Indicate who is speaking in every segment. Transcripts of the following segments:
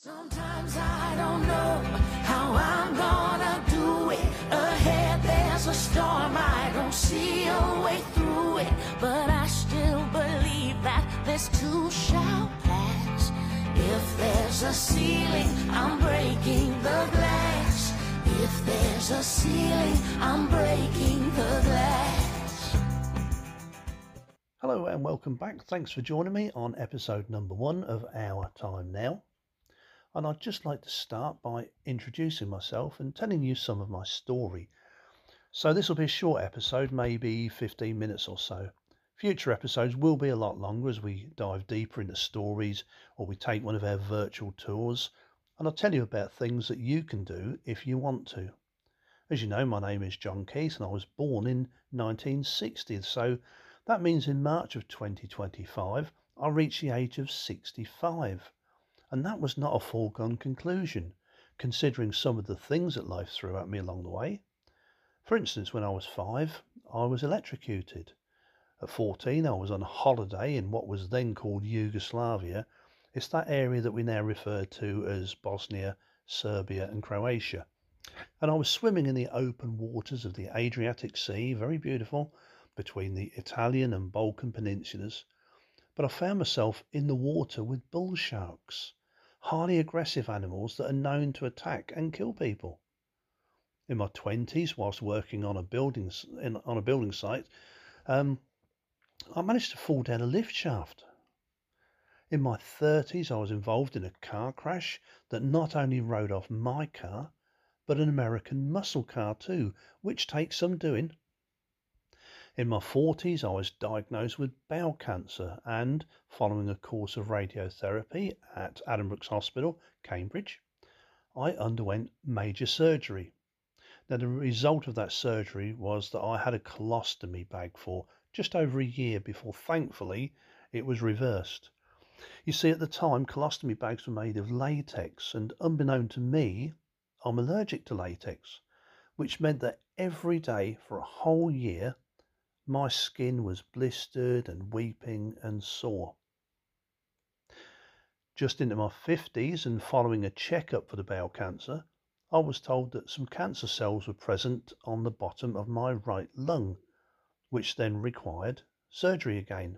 Speaker 1: Sometimes I don't know how I'm gonna do it. Ahead there's a storm, I don't see a way through it. But I still believe that this too shall pass. If there's a ceiling, I'm breaking the glass. If there's a ceiling, I'm breaking the glass.
Speaker 2: Hello and welcome back. Thanks for joining me on episode number 1 of Our Time Now. And I'd just like to start by introducing myself and telling you some of my story. So this will be a short episode, maybe 15 minutes or so. Future episodes will be a lot longer as we dive deeper into stories or we take one of our virtual tours. And I'll tell you about things that you can do if you want to. As you know, my name is John Keith and I was born in 1960. So that means in March of 2025, I reached the age of 65. And that was not a foregone conclusion, considering some of the things that life threw at me along the way. For instance, when I was 5, I was electrocuted. At 14, I was on holiday in what was then called Yugoslavia. It's that area that we now refer to as Bosnia, Serbia and Croatia. And I was swimming in the open waters of the Adriatic Sea, very beautiful, between the Italian and Balkan peninsulas. But I found myself in the water with bull sharks, highly aggressive animals that are known to attack and kill people. In my 20s, whilst working on a building site, I managed to fall down a lift shaft. In my 30s, I was involved in a car crash that not only rode off my car, but an American muscle car too, which takes some doing. In my 40s, I was diagnosed with bowel cancer and, following a course of radiotherapy at Addenbrooke's Hospital, Cambridge, I underwent major surgery. Now, the result of that surgery was that I had a colostomy bag for just over a year before, thankfully, it was reversed. You see, at the time, colostomy bags were made of latex, and unbeknown to me, I'm allergic to latex, which meant that every day for a whole year, my skin was blistered and weeping and sore. Just into my 50s and following a checkup for the bowel cancer, I was told that some cancer cells were present on the bottom of my right lung, which then required surgery again.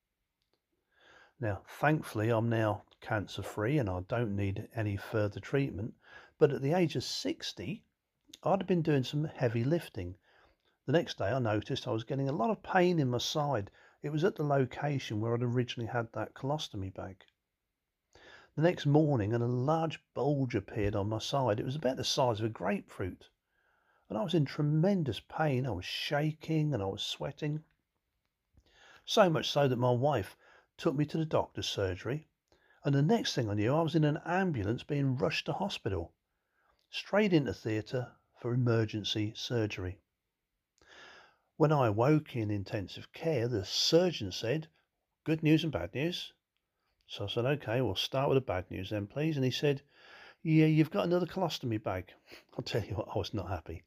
Speaker 2: Now, thankfully, I'm now cancer free and I don't need any further treatment. But at the age of 60, I'd been doing some heavy lifting. The next day I noticed I was getting a lot of pain in my side. It was at the location where I'd originally had that colostomy bag. The next morning a large bulge appeared on my side. It was about the size of a grapefruit. And I was in tremendous pain. I was shaking and I was sweating. So much so that my wife took me to the doctor's surgery. And the next thing I knew, I was in an ambulance being rushed to hospital. Straight into theatre for emergency surgery. When I awoke in intensive care, the surgeon said, "Good news and bad news." So I said, "Okay, we'll start with the bad news then, please." And he said, "Yeah, you've got another colostomy bag." I'll tell you what, I was not happy.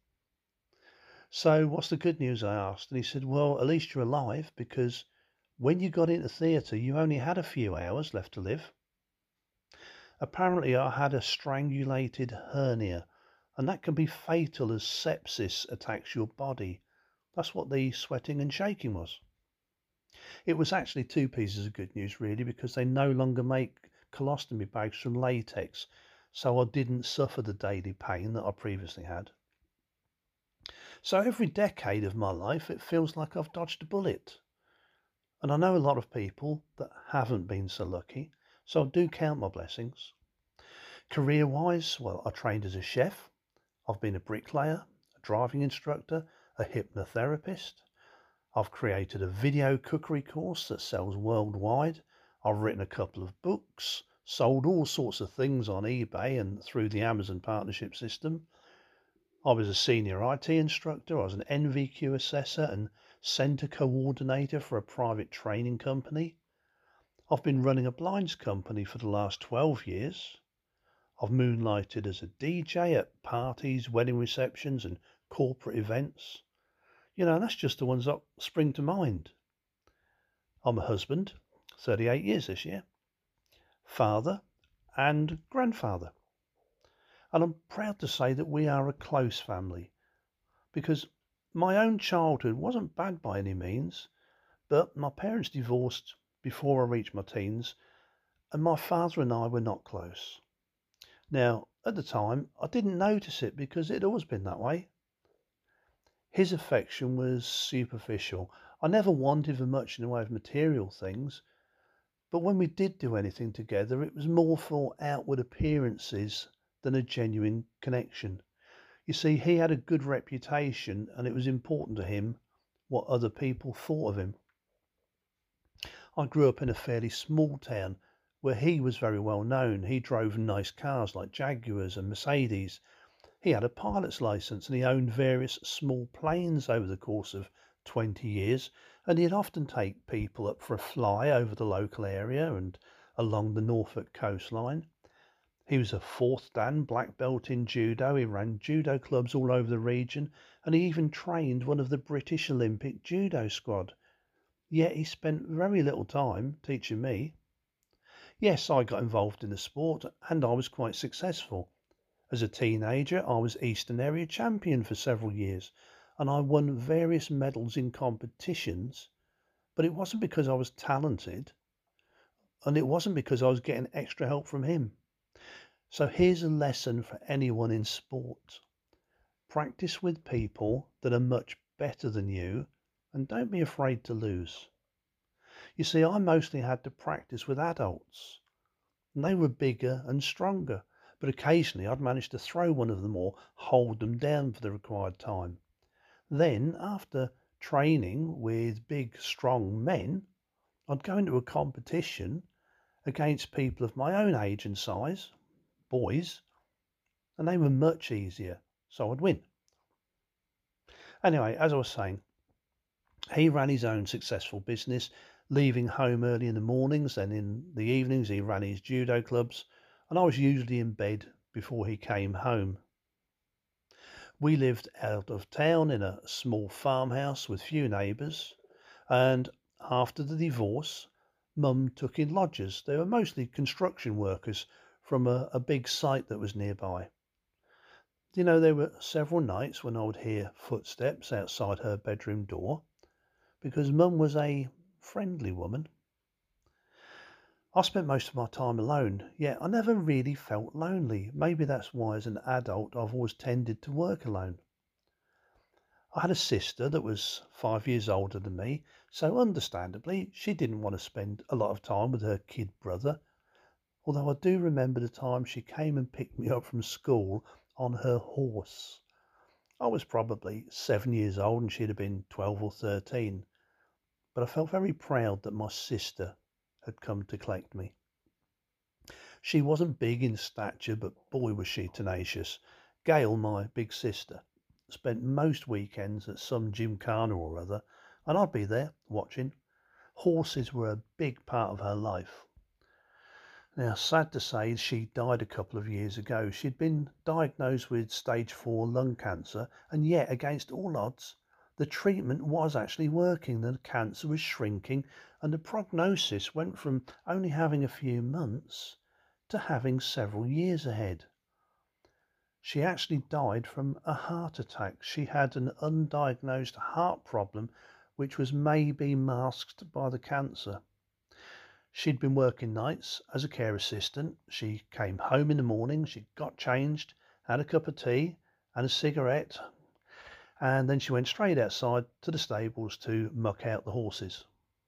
Speaker 2: "So what's the good news?" I asked. And he said, "Well, at least you're alive, because when you got into theatre, you only had a few hours left to live." Apparently, I had a strangulated hernia, and that can be fatal as sepsis attacks your body. That's what the sweating and shaking was. It was actually 2 pieces of good news, really, because they no longer make colostomy bags from latex, so I didn't suffer the daily pain that I previously had. So every decade of my life, it feels like I've dodged a bullet. And I know a lot of people that haven't been so lucky, so I do count my blessings. Career-wise, well, I trained as a chef. I've been a bricklayer, a driving instructor, a hypnotherapist. I've created a video cookery course that sells worldwide. I've written a couple of books, sold all sorts of things on eBay and through the Amazon partnership system. I was a senior IT instructor. I was an NVQ assessor and centre coordinator for a private training company. I've been running a blinds company for the last 12 years. I've moonlighted as a DJ at parties, wedding receptions and corporate events. You know, that's just the ones that spring to mind. I'm a husband, 38 years this year. Father, and grandfather. And I'm proud to say that we are a close family because my own childhood wasn't bad by any means, but my parents divorced before I reached my teens, and my father and I were not close. Now, at the time, I didn't notice it because it had always been that way. His affection was superficial. I never wanted for much in the way of material things, but when we did do anything together, it was more for outward appearances than a genuine connection. You see, he had a good reputation, and it was important to him what other people thought of him. I grew up in a fairly small town where he was very well known. He drove nice cars like Jaguars and Mercedes. He had a pilot's license and he owned various small planes over the course of 20 years. And he'd often take people up for a fly over the local area and along the Norfolk coastline. He was a fourth Dan black belt in judo. He ran judo clubs all over the region and he even trained one of the British Olympic judo squad. Yet he spent very little time teaching me. Yes, I got involved in the sport and I was quite successful. As a teenager, I was Eastern Area champion for several years and I won various medals in competitions, but it wasn't because I was talented and it wasn't because I was getting extra help from him. So here's a lesson for anyone in sport. Practice with people that are much better than you and don't be afraid to lose. You see, I mostly had to practice with adults, and they were bigger and stronger, but occasionally I'd manage to throw one of them or hold them down for the required time. Then, after training with big, strong men, I'd go into a competition against people of my own age and size, boys, and they were much easier, so I'd win. Anyway, as I was saying, he ran his own successful business, leaving home early in the mornings, and in the evenings he ran his judo clubs, and I was usually in bed before he came home. We lived out of town in a small farmhouse with few neighbours, and after the divorce, Mum took in lodgers. They were mostly construction workers from a big site that was nearby. You know, there were several nights when I would hear footsteps outside her bedroom door, because Mum was a friendly woman. I spent most of my time alone, yet I never really felt lonely. Maybe that's why as an adult I've always tended to work alone. I had a sister that was 5 years older than me, so understandably she didn't want to spend a lot of time with her kid brother, although I do remember the time she came and picked me up from school on her horse. I was probably 7 years old and she'd have been 12 or 13. But I felt very proud that my sister had come to collect me. She wasn't big in stature, but boy was she tenacious. Gail, my big sister, spent most weekends at some gymkhana or other, and I'd be there watching. Horses were a big part of her life. Now, sad to say, she died a couple of years ago. She'd been diagnosed with stage 4 lung cancer, and yet, against all odds, the treatment was actually working. The cancer was shrinking and the prognosis went from only having a few months to having several years ahead. She actually died from a heart attack. She had an undiagnosed heart problem which was maybe masked by the cancer. She'd been working nights as a care assistant. She came home in the morning, she got changed, had a cup of tea and a cigarette, and then she went straight outside to the stables to muck out the horses.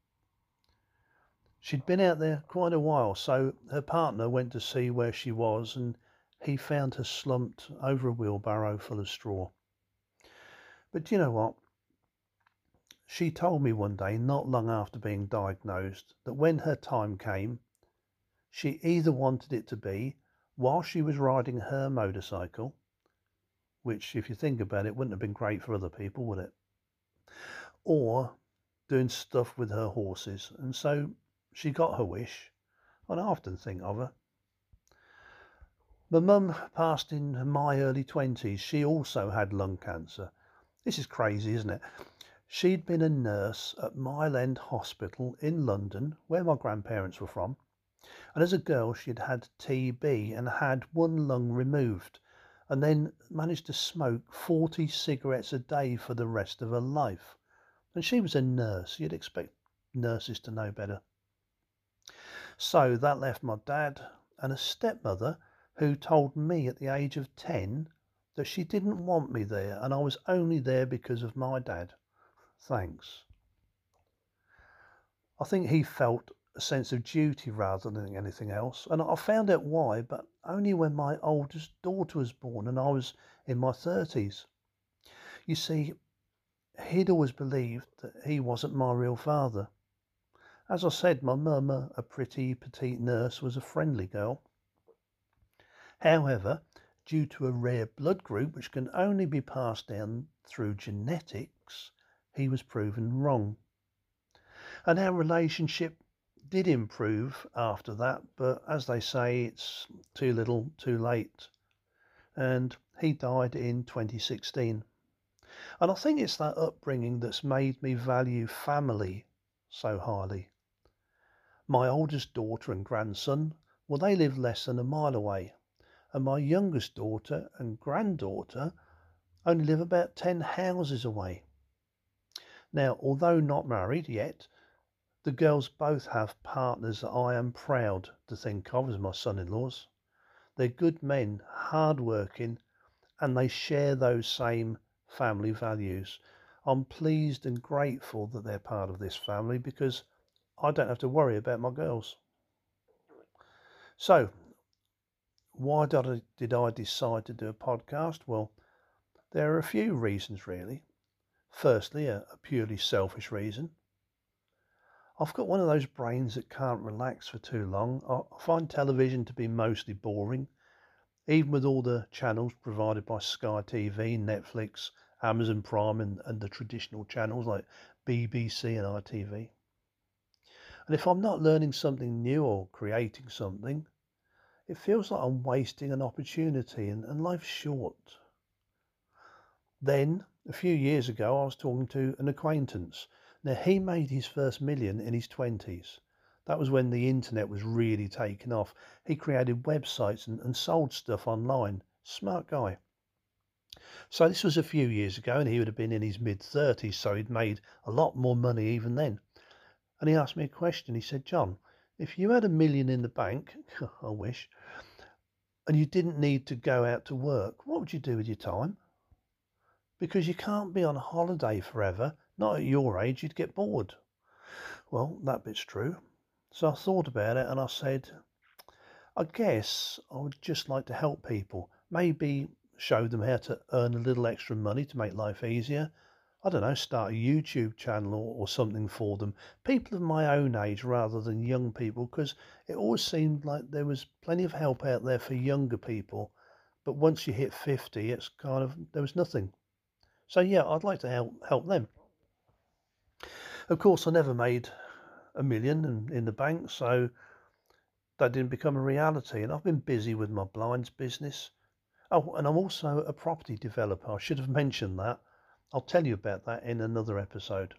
Speaker 2: She'd been out there quite a while, so her partner went to see where she was and he found her slumped over a wheelbarrow full of straw. But you know what? She told me one day, not long after being diagnosed, that when her time came, she either wanted it to be while she was riding her motorcycle, which, if you think about it, wouldn't have been great for other people, would it? Or doing stuff with her horses. And so she got her wish, and I often think of her. My mum passed in my early 20s. She also had lung cancer. This is crazy, isn't it? She'd been a nurse at Mile End Hospital in London, where my grandparents were from, And as a girl, she'd had TB and had one lung removed, and then managed to smoke 40 cigarettes a day for the rest of her life. And she was a nurse. You'd expect nurses to know better. So that left my dad and a stepmother who told me at the age of 10 that she didn't want me there and I was only there because of my dad. Thanks. I think he felt a sense of duty rather than anything else, and I found out why, but only when my oldest daughter was born and I was in my 30s. You see, he'd always believed that he wasn't my real father. As I said, my mum, a pretty petite nurse, was a friendly girl. However, due to a rare blood group which can only be passed down through genetics, he was proven wrong. And our relationship did improve after that, but as they say, it's too little, too late. And he died in 2016. And I think it's that upbringing that's made me value family so highly. My oldest daughter and grandson, well, they live less than a mile away. And my youngest daughter and granddaughter only live about 10 houses away. Now, although not married yet, the girls both have partners that I am proud to think of as my son-in-laws. They're good men, hard-working, and they share those same family values. I'm pleased and grateful that they're part of this family because I don't have to worry about my girls. So, why did I decide to do a podcast? Well, there are a few reasons really. Firstly, a purely selfish reason. I've got one of those brains that can't relax for too long. I find television to be mostly boring, even with all the channels provided by Sky TV, Netflix, Amazon Prime and the traditional channels like BBC and ITV. And if I'm not learning something new or creating something, it feels like I'm wasting an opportunity and life's short. Then, a few years ago, I was talking to an acquaintance. Now, he made his first million in his 20s. That was when the internet was really taking off. He created websites and sold stuff online. Smart guy. So this was a few years ago and he would have been in his mid-30s, so he'd made a lot more money even then. And he asked me a question. He said, John, if you had $1 million in the bank, I wish, and you didn't need to go out to work, what would you do with your time? Because you can't be on holiday forever. Not at your age, you'd get bored. Well, that bit's true. So I thought about it and I said, I guess I would just like to help people. Maybe show them how to earn a little extra money to make life easier. I don't know, start a YouTube channel or something for them. People of my own age rather than young people, because it always seemed like there was plenty of help out there for younger people. But once you hit 50, it's kind of, there was nothing. So yeah, I'd like to help them. Of course, I never made $1 million in the bank, so that didn't become a reality. And I've been busy with my blinds business. Oh, and I'm also a property developer. I should have mentioned that. I'll tell you about that in another episode.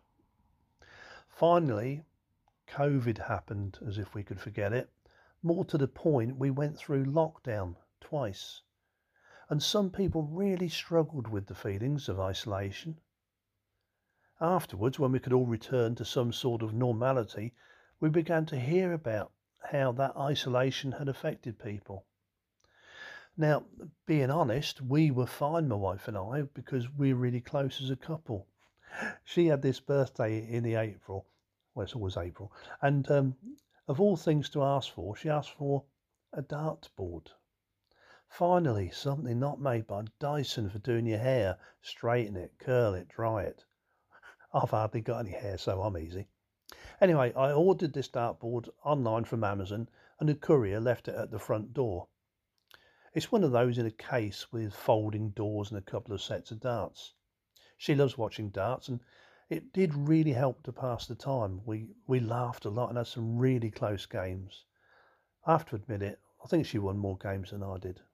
Speaker 2: Finally, COVID happened as if we could forget it. More to the point, we went through lockdown twice. And some people really struggled with the feelings of isolation. Afterwards, when we could all return to some sort of normality, we began to hear about how that isolation had affected people. Now, being honest, we were fine, my wife and I, because we're really close as a couple. She had this birthday in the April. Well, it's always April. And of all things to ask for, she asked for a dartboard. Finally, something not made by Dyson for doing your hair. Straighten it, curl it, dry it. I've hardly got any hair, so I'm easy. Anyway, I ordered this dartboard online from Amazon and the courier left it at the front door. It's one of those in a case with folding doors and a couple of sets of darts. She loves watching darts and it did really help to pass the time. We laughed a lot and had some really close games. I have to admit it, I think she won more games than I did.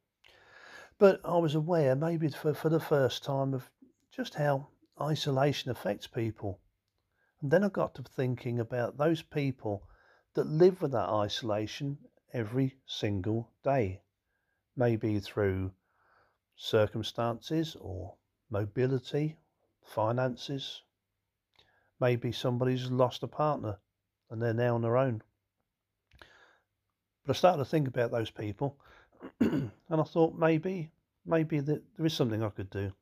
Speaker 2: But I was aware, maybe for the first time, of just how isolation affects people. And then I got to thinking about those people that live with that isolation every single day, maybe through circumstances or mobility, finances. Maybe somebody's lost a partner and they're now on their own. But I started to think about those people and I thought maybe that there is something I could do.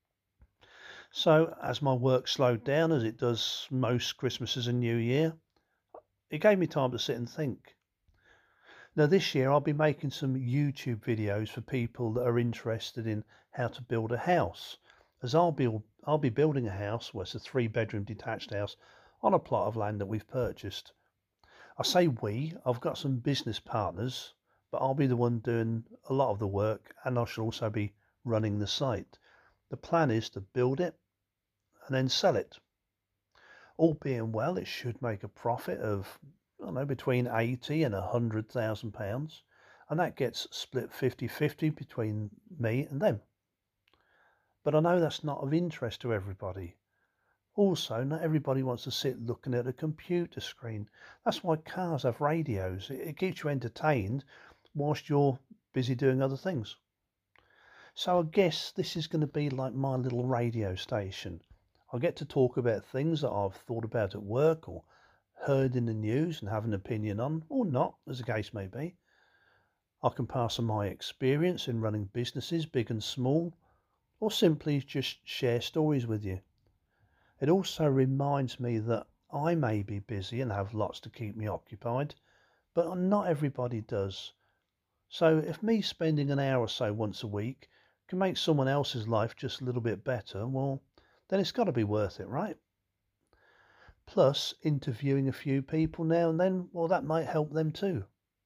Speaker 2: So as my work slowed down, as it does most Christmases and New Year, it gave me time to sit and think. Now this year I'll be making some YouTube videos for people that are interested in how to build a house, as I'll be building a house, well, it's a 3-bedroom detached house on a plot of land that we've purchased. I say we, I've got some business partners, but I'll be the one doing a lot of the work and I shall also be running the site. The plan is to build it and then sell it. All being well, it should make a profit of, I don't know, between £80,000 and £100,000, and that gets split 50-50 between me and them. But I know that's not of interest to everybody. Also, not everybody wants to sit looking at a computer screen. That's why cars have radios. It keeps you entertained whilst you're busy doing other things. So I guess this is going to be like my little radio station. I'll get to talk about things that I've thought about at work or heard in the news and have an opinion on, or not, as the case may be. I can pass on my experience in running businesses, big and small, or simply just share stories with you. It also reminds me that I may be busy and have lots to keep me occupied, but not everybody does. So if me spending an hour or so once a week can make someone else's life just a little bit better, well, then it's got to be worth it, right? Plus, interviewing a few people now and then, well, that might help them too.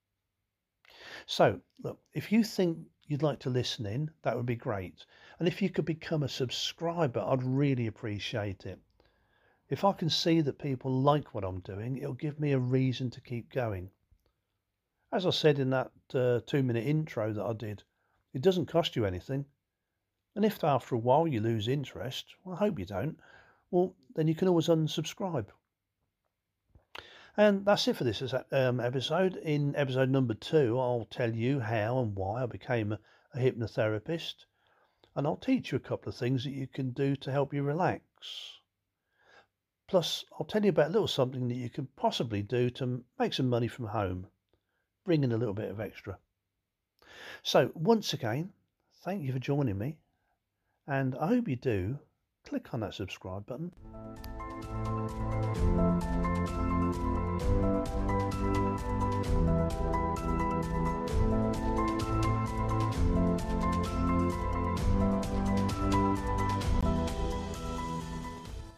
Speaker 2: So, look, if you think you'd like to listen in, that would be great. And if you could become a subscriber, I'd really appreciate it. If I can see that people like what I'm doing, it'll give me a reason to keep going. As I said in that 2-minute intro that I did, it doesn't cost you anything. And if after a while you lose interest, well, I hope you don't, well, then you can always unsubscribe. And that's it for this episode. In episode number 2, I'll tell you how and why I became a hypnotherapist. And I'll teach you a couple of things that you can do to help you relax. Plus, I'll tell you about a little something that you can possibly do to make some money from home. Bring in a little bit of extra. So, once again, thank you for joining me. And I hope you do click on that subscribe button.